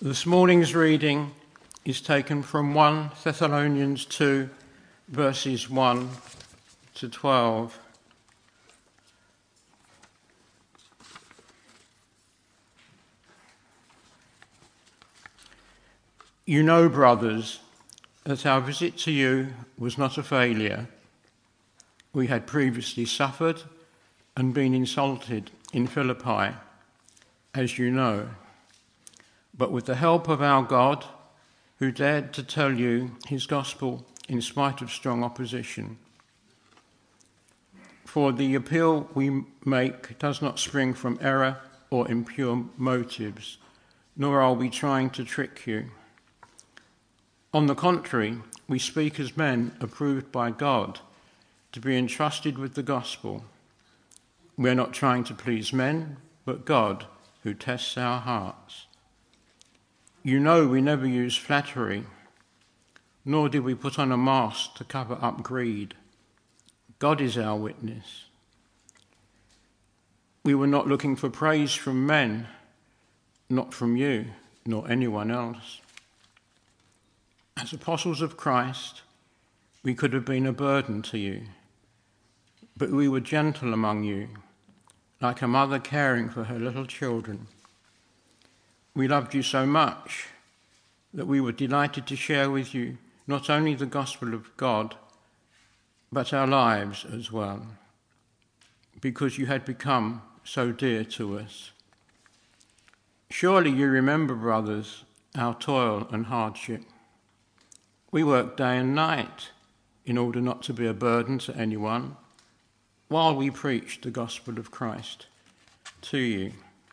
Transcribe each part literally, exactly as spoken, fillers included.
This morning's reading is taken from First Thessalonians two, verses one to twelve. You know, brothers, that our visit to you was not a failure. We had previously suffered and been insulted in Philippi, as you know. But with the help of our God, who dared to tell you his gospel in spite of strong opposition. For the appeal we make does not spring from error or impure motives, nor are we trying to trick you. On the contrary, we speak as men approved by God to be entrusted with the gospel. We are not trying to please men, but God, who tests our hearts. You know we never use flattery, nor did we put on a mask to cover up greed. God is our witness. We were not looking for praise from men, not from you, nor anyone else. As apostles of Christ, we could have been a burden to you, but we were gentle among you, like a mother caring for her little children. We loved you so much that we were delighted to share with you not only the gospel of God, but our lives as well, because you had become so dear to us. Surely you remember, brothers, our toil and hardship. We worked day and night in order not to be a burden to anyone while we preached the gospel of Christ to you.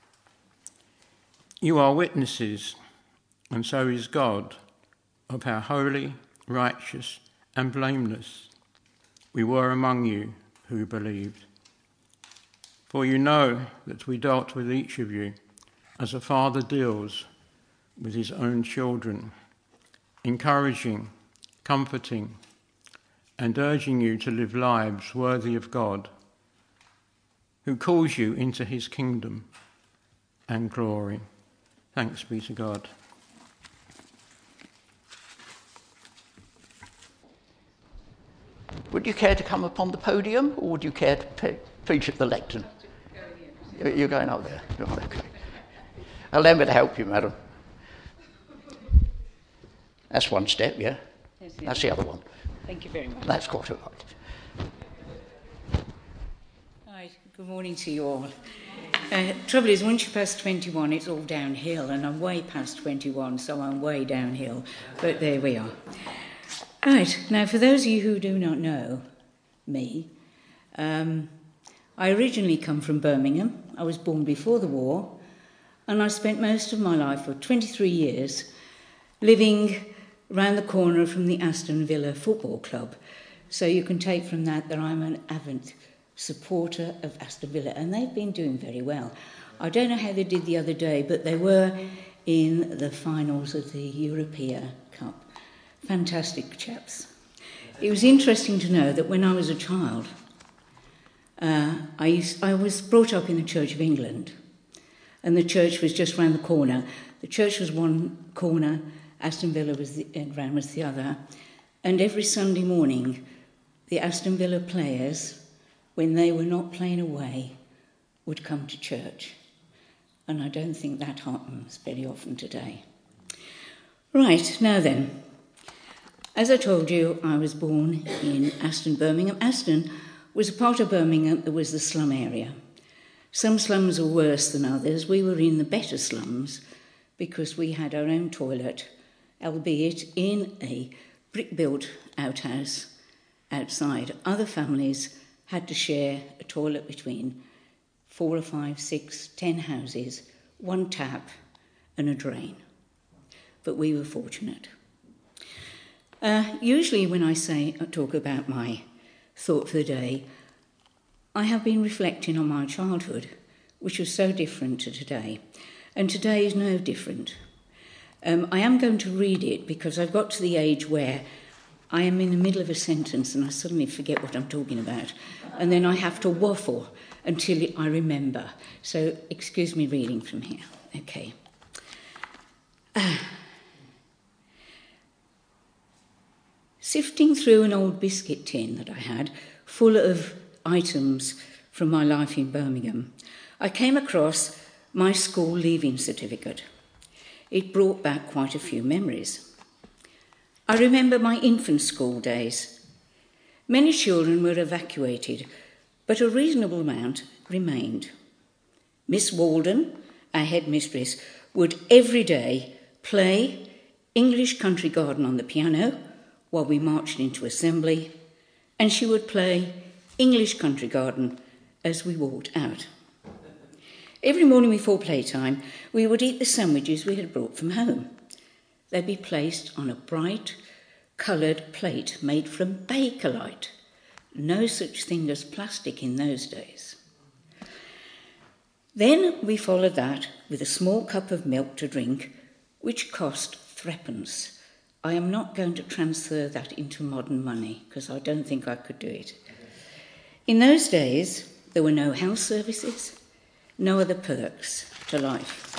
You are witnesses, and so is God, of how holy, righteous, and blameless we were among you who believed. For you know that we dealt with each of you as a father deals with his own children, encouraging, comforting, and urging you to live lives worthy of God, who calls you into his kingdom and glory. Thanks be to God. Would you care to come upon the podium, or would you care to pe- preach at the lectern? You're going up there. Right, okay. Allow me to help you, madam. That's one step, yeah? That's the, That's the other one. Thank you very much. That's quite all right. Hi, good morning to you all. Uh, trouble is, once you pass twenty-one, it's all downhill, and I'm way past twenty-one, so I'm way downhill. But there we are. Right, now for those of you who do not know me, um, I originally come from Birmingham. I was born before the war, and I spent most of my life, for twenty-three years, living round the corner from the Aston Villa Football Club. So you can take from that that I'm an avid supporter of Aston Villa, and they've been doing very well. I don't know how they did the other day, but they were in the finals of the European Cup. Fantastic chaps. It was interesting to know that when I was a child, uh, I, used, I was brought up in the Church of England, and the church was just round the corner. The church was one corner, Aston Villa was the, and round was the other, and every Sunday morning, the Aston Villa players, when they were not playing away, would come to church. And I don't think that happens very often today. Right, now then. As I told you, I was born in Aston, Birmingham. Aston was a part of Birmingham that was the slum area. Some slums are worse than others. We were in the better slums because we had our own toilet, albeit in a brick-built outhouse outside. Other families had to share a toilet between four or five, six, ten houses, one tap and a drain. But we were fortunate. Uh, usually when I say talk about my thought for the day, I have been reflecting on my childhood, which was so different to today. And today is no different. Um, I am going to read it because I've got to the age where I am in the middle of a sentence and I suddenly forget what I'm talking about. And then I have to waffle until I remember. So excuse me reading from here. Okay. Uh, sifting through an old biscuit tin that I had, full of items from my life in Birmingham, I came across my school leaving certificate. It brought back quite a few memories. I remember my infant school days. Many children were evacuated, but a reasonable amount remained. Miss Walden, our headmistress, would every day play English Country Garden on the piano while we marched into assembly, and she would play English Country Garden as we walked out. Every morning before playtime, we would eat the sandwiches we had brought from home. They'd be placed on a bright, coloured plate made from Bakelite. No such thing as plastic in those days. Then we followed that with a small cup of milk to drink, which cost threepence. I am not going to transfer that into modern money because I don't think I could do it. In those days, there were no house services, no other perks to life.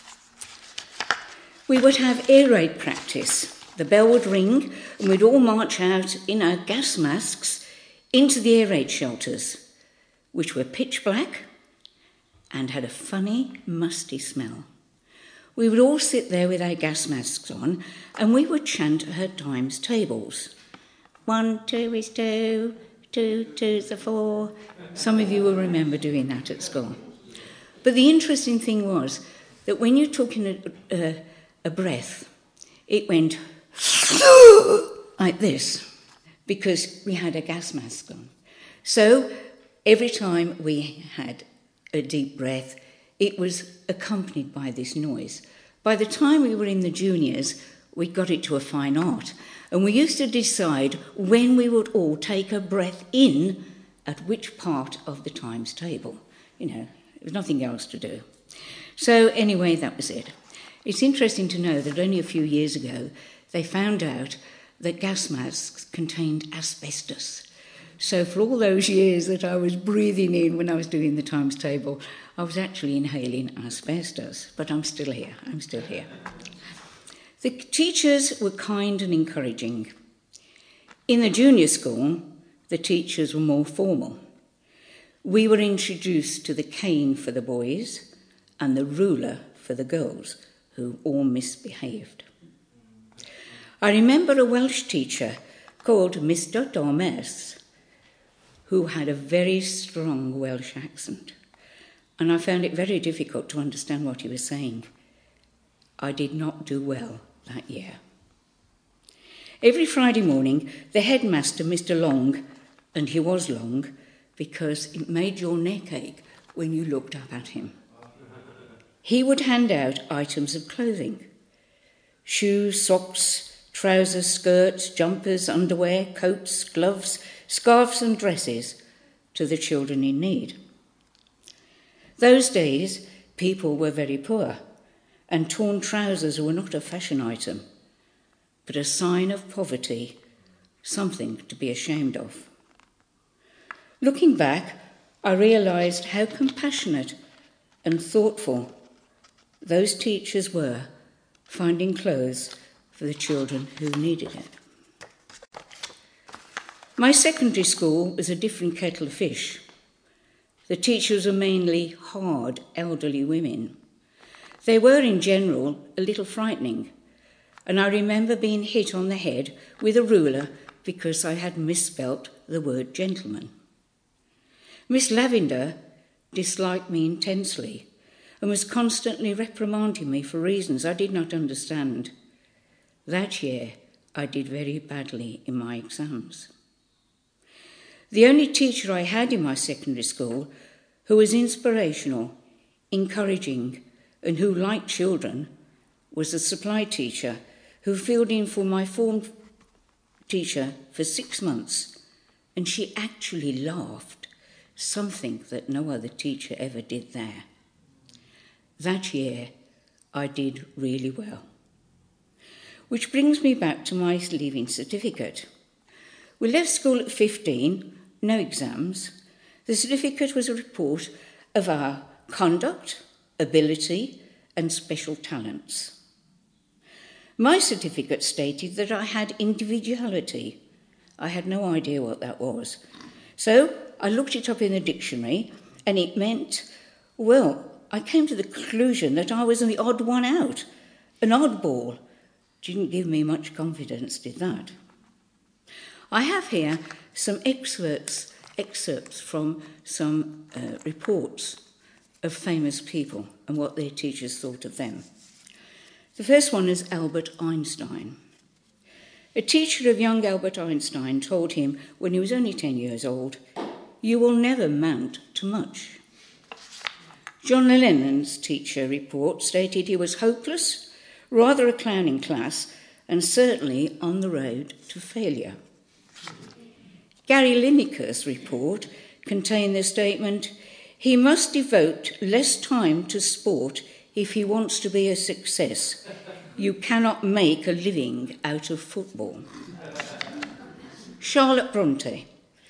We would have air raid practice. The bell would ring and we'd all march out in our gas masks into the air raid shelters, which were pitch black and had a funny, musty smell. We would all sit there with our gas masks on and we would chant her times tables. One, two is two, two, two's a four. Some of you will remember doing that at school. But the interesting thing was that when you took in a, a, a breath, it went like this because we had a gas mask on. So every time we had a deep breath, it was accompanied by this noise. By the time we were in the juniors, we got it to a fine art, and we used to decide when we would all take a breath in at which part of the times table. You know, there was nothing else to do. So anyway, that was it. It's interesting to know that only a few years ago, they found out that gas masks contained asbestos. So for all those years that I was breathing in when I was doing the times table, I was actually inhaling asbestos, but I'm still here, I'm still here. The teachers were kind and encouraging. In the junior school, the teachers were more formal. We were introduced to the cane for the boys and the ruler for the girls, who all misbehaved. I remember a Welsh teacher called Mister Dormes, who had a very strong Welsh accent, and I found it very difficult to understand what he was saying. I did not do well that year. Every Friday morning, the headmaster, Mister Long, and he was long because it made your neck ache when you looked up at him, he would hand out items of clothing: shoes, socks, trousers, skirts, jumpers, underwear, coats, gloves, scarves and dresses to the children in need. Those days, people were very poor, and torn trousers were not a fashion item, but a sign of poverty, something to be ashamed of. Looking back, I realised how compassionate and thoughtful those teachers were, finding clothes for the children who needed it. My secondary school was a different kettle of fish. The teachers were mainly hard, elderly women. They were, in general, a little frightening, and I remember being hit on the head with a ruler because I had misspelt the word gentleman. Miss Lavender disliked me intensely and was constantly reprimanding me for reasons I did not understand. That year, I did very badly in my exams. The only teacher I had in my secondary school who was inspirational, encouraging, and who liked children was the supply teacher who filled in for my form teacher for six months, and she actually laughed, something that no other teacher ever did there. That year, I did really well. Which brings me back to my leaving certificate. We left school at fifteen, no exams. The certificate was a report of our conduct, ability, and special talents. My certificate stated that I had individuality. I had no idea what that was. So I looked it up in the dictionary, and it meant, well, I came to the conclusion that I was the odd one out, an oddball. Didn't give me much confidence, did that? I have here some excerpts, excerpts from some uh, reports of famous people and what their teachers thought of them. The first one is Albert Einstein. A teacher of young Albert Einstein told him when he was only ten years old, "You will never amount to much." John Lennon's teacher report stated he was hopeless, rather a clown in class, and certainly on the road to failure. Gary Lineker's report contained the statement, "He must devote less time to sport if he wants to be a success. You cannot make a living out of football." Charlotte Bronte.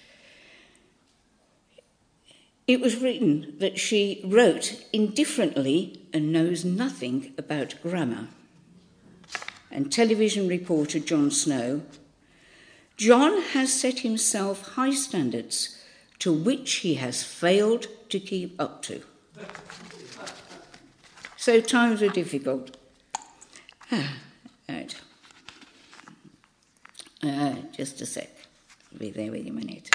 It was written that she wrote indifferently and knows nothing about grammar. And television reporter Jon Snow, "John has set himself high standards to which he has failed to keep up to." So times were difficult. Ah, right. Uh, just a sec. I'll be there with you a minute.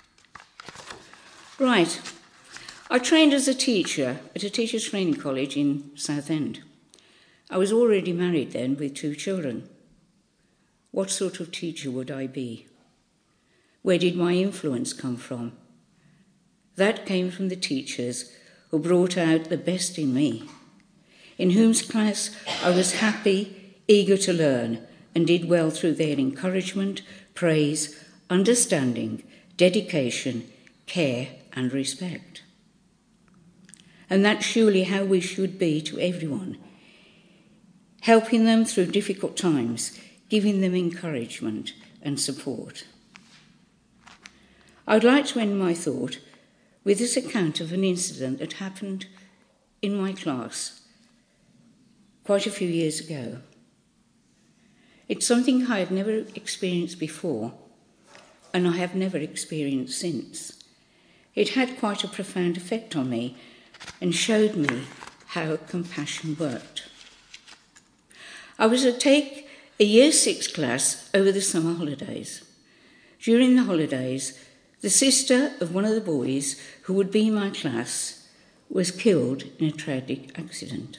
Right. I trained as a teacher at a teachers' training college in Southend. I was already married then with two children. What sort of teacher would I be? Where did my influence come from? That came from the teachers who brought out the best in me, in whose class I was happy, eager to learn, and did well through their encouragement, praise, understanding, dedication, care, and respect. And that's surely how we should be to everyone, helping them through difficult times, giving them encouragement and support. I would like to end my thought with this account of an incident that happened in my class quite a few years ago. It's something I have never experienced before, and I have never experienced since. It had quite a profound effect on me and showed me how compassion worked. I was to take a year six class over the summer holidays. During the holidays, the sister of one of the boys who would be in my class was killed in a tragic accident.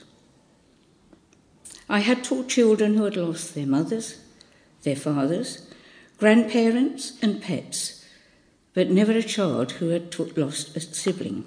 I had taught children who had lost their mothers, their fathers, grandparents and pets, but never a child who had taught, lost a sibling.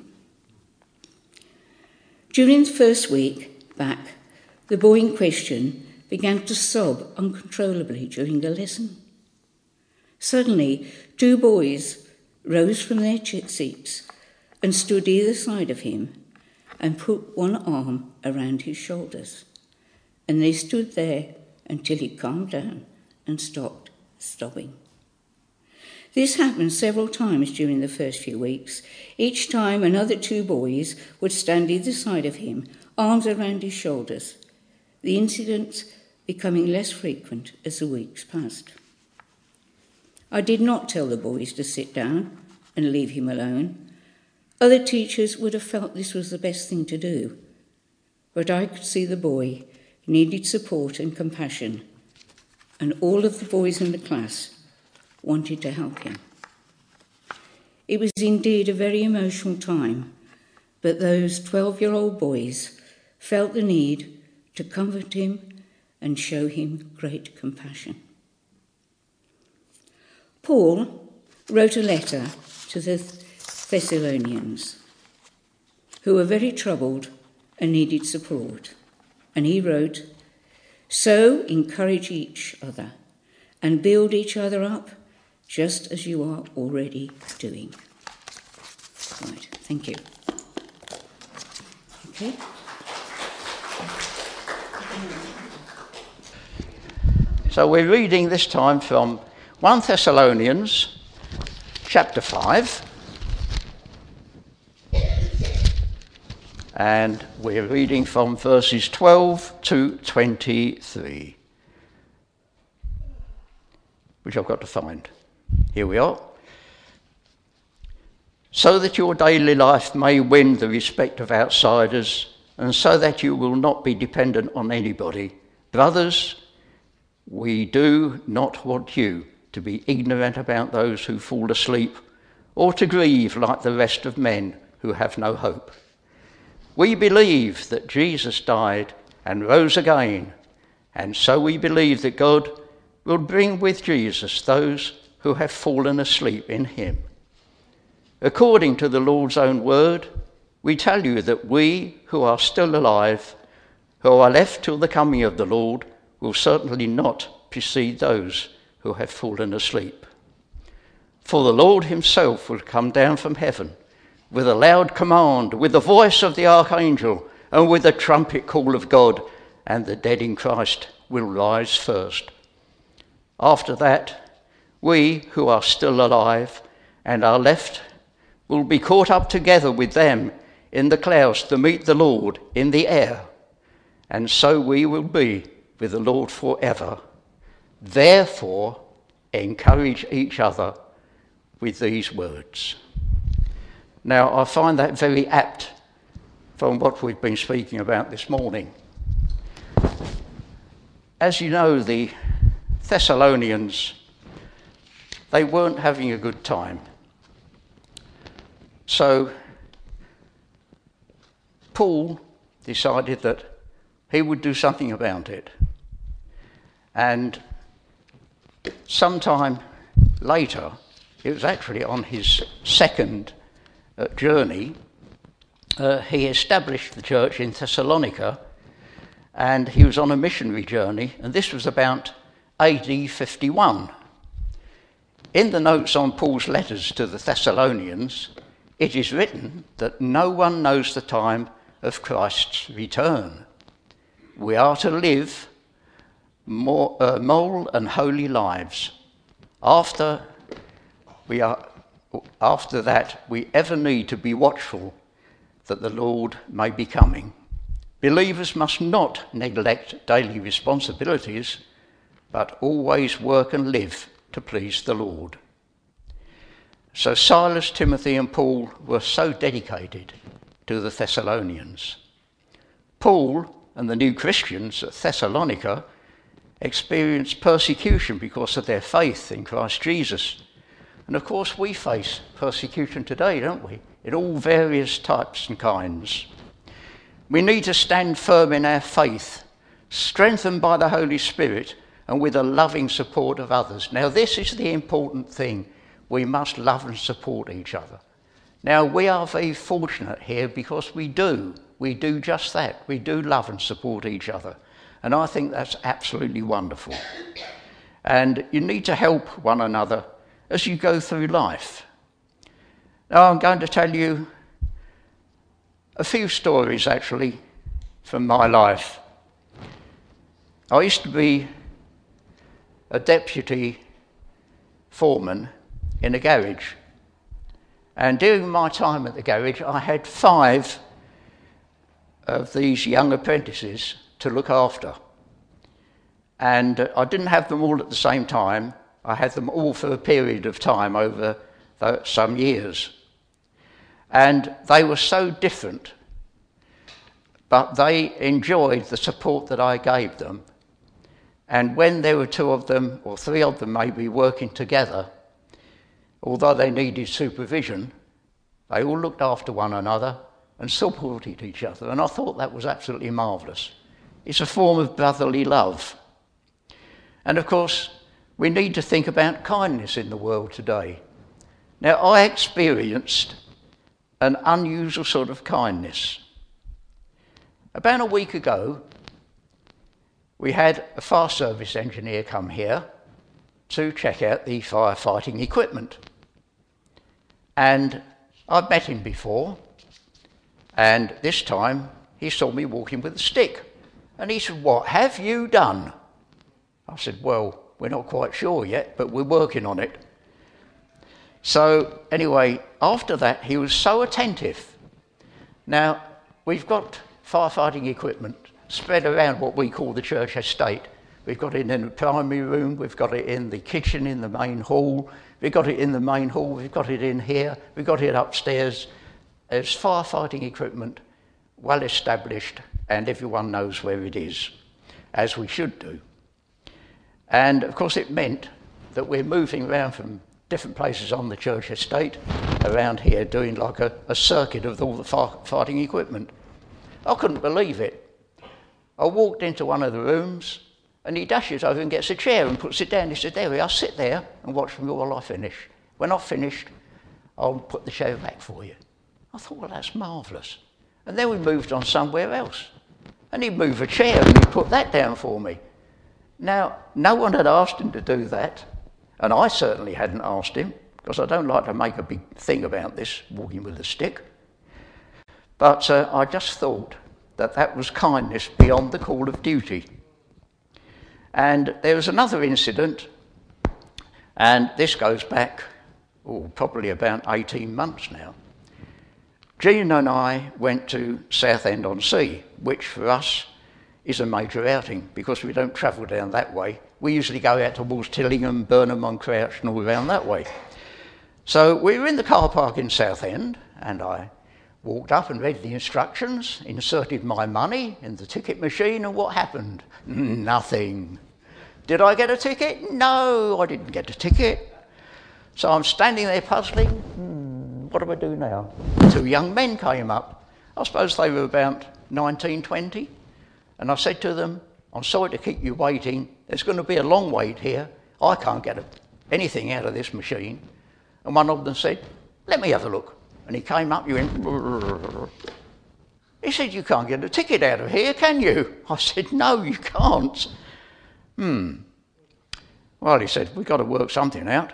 During the first week back, the boy in question began to sob uncontrollably during the lesson. Suddenly, two boys rose from their seats and stood either side of him and put one arm around his shoulders. And they stood there until he calmed down and stopped sobbing. This happened several times during the first few weeks. Each time another two boys would stand either side of him, arms around his shoulders, the incidents becoming less frequent as the weeks passed. I did not tell the boys to sit down and leave him alone. Other teachers would have felt this was the best thing to do, but I could see the boy needed support and compassion, and all of the boys in the class wanted to help him. It was indeed a very emotional time, but those twelve-year-old boys felt the need to comfort him and show him great compassion. Paul wrote a letter to the Thessalonians, who were very troubled and needed support. And he wrote, "So encourage each other and build each other up, just as you are already doing." Right, thank you. Okay. So we're reading this time from First Thessalonians chapter five. And we're reading from verses twelve to twenty-three. which I've got to find. Here we are. So that your daily life may win the respect of outsiders, and so that you will not be dependent on anybody. Brothers, we do not want you to be ignorant about those who fall asleep, or to grieve like the rest of men who have no hope. We believe that Jesus died and rose again, and so we believe that God will bring with Jesus those who have fallen asleep in him. According to the Lord's own word, we tell you that we who are still alive, who are left till the coming of the Lord, will certainly not precede those who have fallen asleep. For the Lord himself will come down from heaven with a loud command, with the voice of the archangel, and with the trumpet call of God, and the dead in Christ will rise first. After that, we who are still alive and are left will be caught up together with them in the clouds to meet the Lord in the air, and so we will be with the Lord forever. Therefore, encourage each other with these words. Now, I find that very apt from what we've been speaking about this morning. As you know, the Thessalonians, they weren't having a good time. So Paul decided that he would do something about it. And sometime later, it was actually on his second uh, journey, uh, he established the church in Thessalonica, and he was on a missionary journey, and this was about A D fifty-one. In the notes on Paul's letters to the Thessalonians, it is written that no one knows the time of Christ's return. We are to live more, uh, moral and holy lives. After we are, after that, we ever need to be watchful that the Lord may be coming. Believers must not neglect daily responsibilities, but always work and live to please the Lord. So Silas, Timothy and Paul were so dedicated to the Thessalonians. Paul and the new Christians at Thessalonica experienced persecution because of their faith in Christ Jesus. And of course we face persecution today, don't we? In all various types and kinds. We need to stand firm in our faith, strengthened by the Holy Spirit and with the loving support of others. Now this is the important thing. We must love and support each other. Now, we are very fortunate here because we do. We do just that. We do love and support each other. And I think that's absolutely wonderful. And you need to help one another as you go through life. Now, I'm going to tell you a few stories, actually, from my life. I used to be a deputy foreman in a garage. And during my time at the garage, I had five of these young apprentices to look after. And uh, I didn't have them all at the same time. I had them all for a period of time over the, some years. And they were so different, but they enjoyed the support that I gave them. And when there were two of them, or three of them maybe, working together, although they needed supervision, they all looked after one another and supported each other. And I thought that was absolutely marvellous. It's a form of brotherly love. And of course, we need to think about kindness in the world today. Now, I experienced an unusual sort of kindness. About a week ago, we had a fire service engineer come here to check out the firefighting equipment. And I'd met him before, and this time he saw me walking with a stick. And he said, "What have you done?" I said, "Well, we're not quite sure yet, but we're working on it." So anyway, after that, he was so attentive. Now, we've got firefighting equipment spread around what we call the church estate, We've got it in the primary room, we've got it in the kitchen, in the main hall, we've got it in the main hall, we've got it in here, we've got it upstairs. There's firefighting equipment, well established, and everyone knows where it is, as we should do. And of course it meant that we're moving around from different places on the church estate around here doing like a, a circuit of all the firefighting equipment. I couldn't believe it. I walked into one of the rooms and he dashes over and gets a chair and puts it down. He said, there we are, sit there and watch me while I finish. When I've finished, I'll put the chair back for you. I thought, well, that's marvellous. And then we moved on somewhere else. And he'd move a chair and he'd put that down for me. Now, no one had asked him to do that, and I certainly hadn't asked him, because I don't like to make a big thing about this, walking with a stick. But uh, I just thought that that was kindness beyond the call of duty. And there was another incident, and this goes back, oh, probably about eighteen months now. Jean and I went to Southend-on-Sea, which for us is a major outing because we don't travel down that way. We usually go out towards Tillingham, Burnham-on-Crouch and all around that way. So we were in the car park in Southend, and I walked up and read the instructions, inserted my money in the ticket machine, and what happened? Nothing. Did I get a ticket? No, I didn't get a ticket. So I'm standing there puzzling. Hmm, what do I do now? Two young men came up. I suppose they were about nineteen, twenty. And I said to them, I'm sorry to keep you waiting. There's going to be a long wait here. I can't get anything out of this machine. And one of them said, let me have a look. And he came up, he went, brrr. He said, you can't get a ticket out of here, can you? I said, no, you can't. Hmm. Well, he said, we've got to work something out.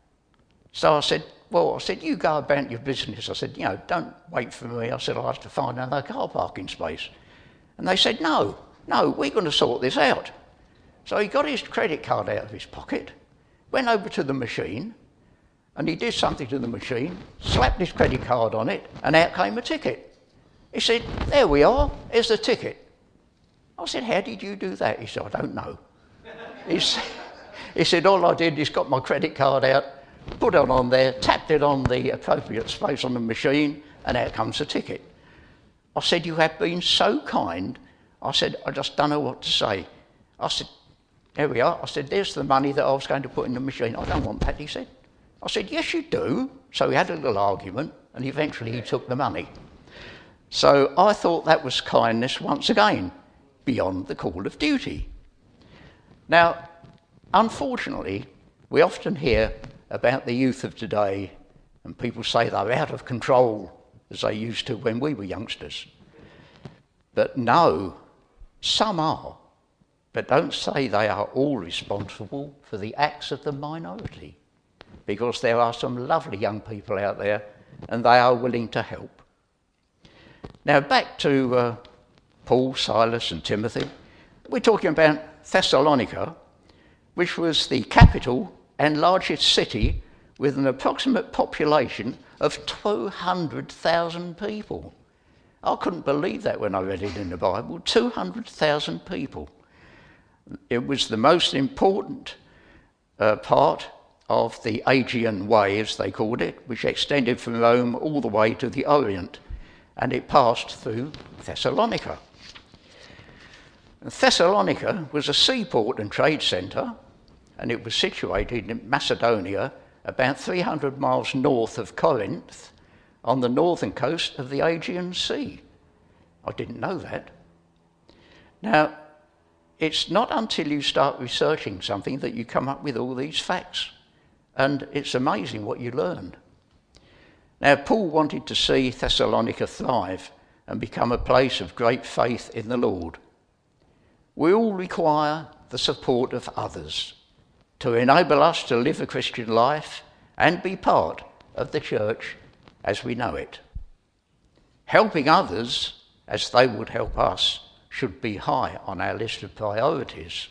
So I said, well, I said, you go about your business. I said, you know, don't wait for me. I said, I'll have to find another car parking space. And they said, no, no, we're going to sort this out. So he got his credit card out of his pocket, went over to the machine, and he did something to the machine, slapped his credit card on it, and out came a ticket. He said, there we are, here's the ticket. I said, how did you do that? He said, I don't know. he, said, he said, all I did is got my credit card out, put it on there, tapped it on the appropriate space on the machine, and out comes the ticket. I said, you have been so kind. I said, I just don't know what to say. I said, there we are. I said, there's the money that I was going to put in the machine. I don't want that, he said. I said, yes, you do. So we had a little argument, and eventually he took the money. So I thought that was kindness once again, beyond the call of duty. Now, unfortunately, we often hear about the youth of today, and people say they're out of control, as they used to when we were youngsters. But no, some are. But don't say they are all responsible for the acts of the minority, because there are some lovely young people out there and they are willing to help. Now back to uh, Paul, Silas and Timothy. We're talking about Thessalonica, which was the capital and largest city with an approximate population of two hundred thousand people. I couldn't believe that when I read it in the Bible, two hundred thousand people. It was the most important uh, part of the Aegean Way, as they called it, which extended from Rome all the way to the Orient, and it passed through Thessalonica. Thessalonica was a seaport and trade centre, and it was situated in Macedonia, about three hundred miles north of Corinth, on the northern coast of the Aegean Sea. I didn't know that. Now, it's not until you start researching something that you come up with all these facts, and it's amazing what you learn. Now, Paul wanted to see Thessalonica thrive and become a place of great faith in the Lord. We all require the support of others to enable us to live a Christian life and be part of the church as we know it. Helping others as they would help us should be high on our list of priorities.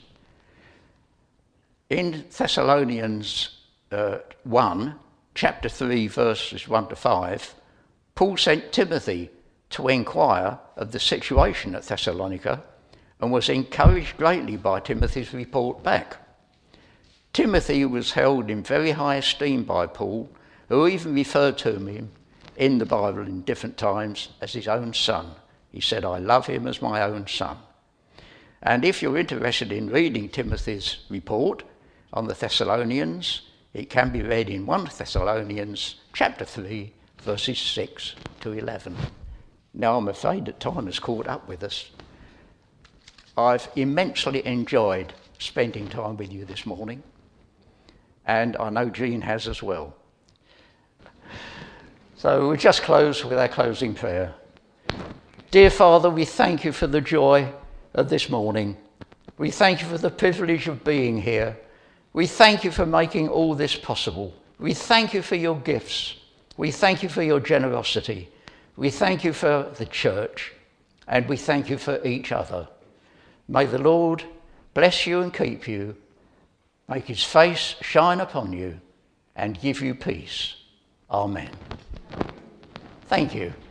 In Thessalonians uh, one, chapter three, verses one to five, Paul sent Timothy to inquire of the situation at Thessalonica and was encouraged greatly by Timothy's report back. Timothy was held in very high esteem by Paul, who even referred to him in the Bible in different times as his own son. He said, "I love him as my own son." And if you're interested in reading Timothy's report on the Thessalonians, it can be read in First Thessalonians chapter three, verses six to eleven. Now, I'm afraid that time has caught up with us. I've immensely enjoyed spending time with you this morning, and I know Jean has as well. So we just close with our closing prayer. Dear Father, we thank you for the joy of this morning. We thank you for the privilege of being here. We thank you for making all this possible. We thank you for your gifts. We thank you for your generosity. We thank you for the church, and we thank you for each other. May the Lord bless you and keep you, make his face shine upon you, and give you peace. Amen. Thank you.